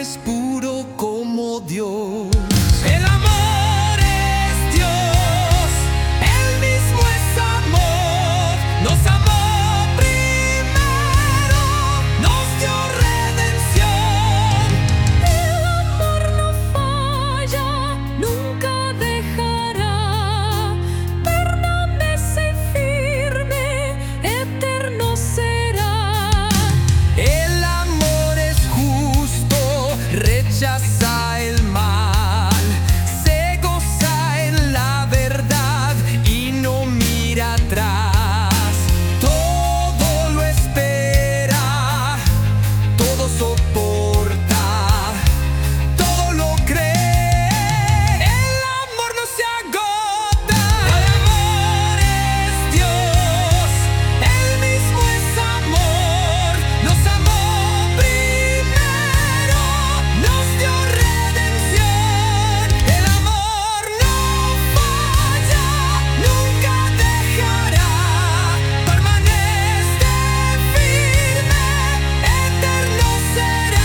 es puro como Dios. El amor es Dios, Él mismo es amor. Nos amó primero, nos dio redención. El amor no falla, nunca dejará. Permanece firme, eterno será. El amor es justo, rechaza el mal, se goza en la verdad y no mira atrás. Todo lo espera, todo soporta, todo lo cree. El amor no se agota. El amor es Dios, Él mismo es amor. Nos amó primero, nos dio redención. El amor no falla, nunca dejará. Permanece firme, eterno será.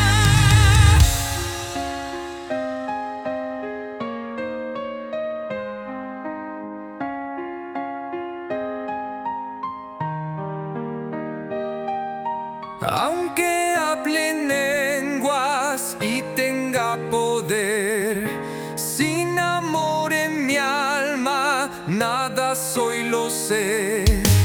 Aunque hable lenguas y tenga poder, sin amor en mi alma, nada soy, lo sé.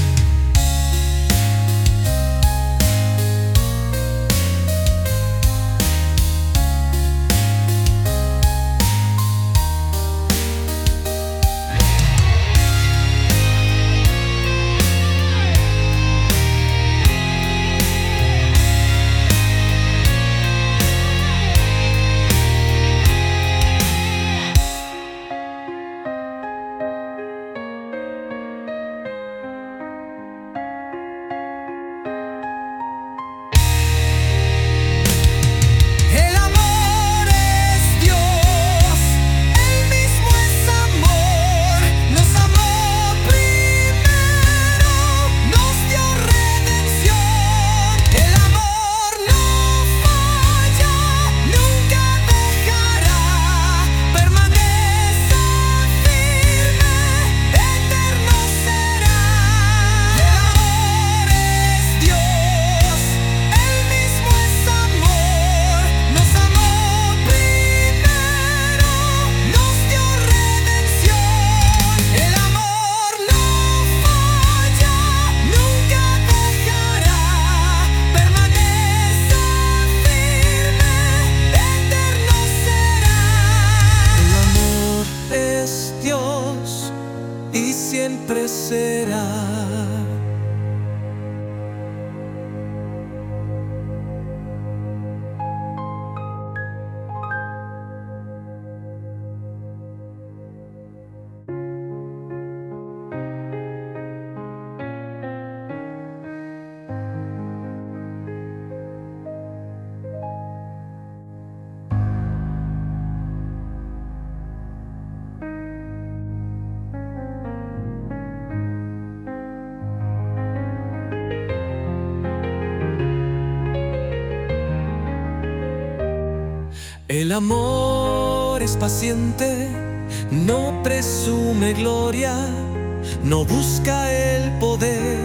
El amor es Dios, Él mismo es amor. Nos amó primero, nos dio redención. El amor no falla, nunca dejará. Permanece firme, eterno será. El amor es Dios, Él mismo es amor. Nos amó primero, nos dio redención. El amor no falla, nunca dejará. Permanece firme, eterno será. El amor es Dios y siempre será. El amor es paciente, no presume gloria, no busca el poder.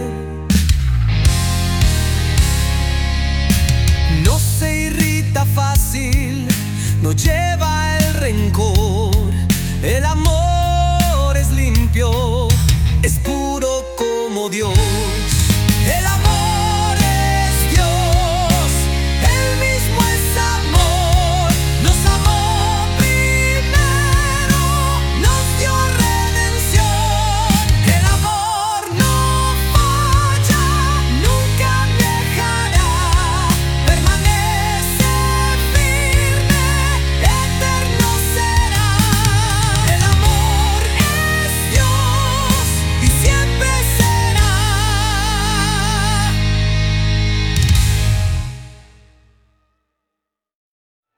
No se irrita fácil, no lleva el rencor. El amor es limpio, es puro como Dios.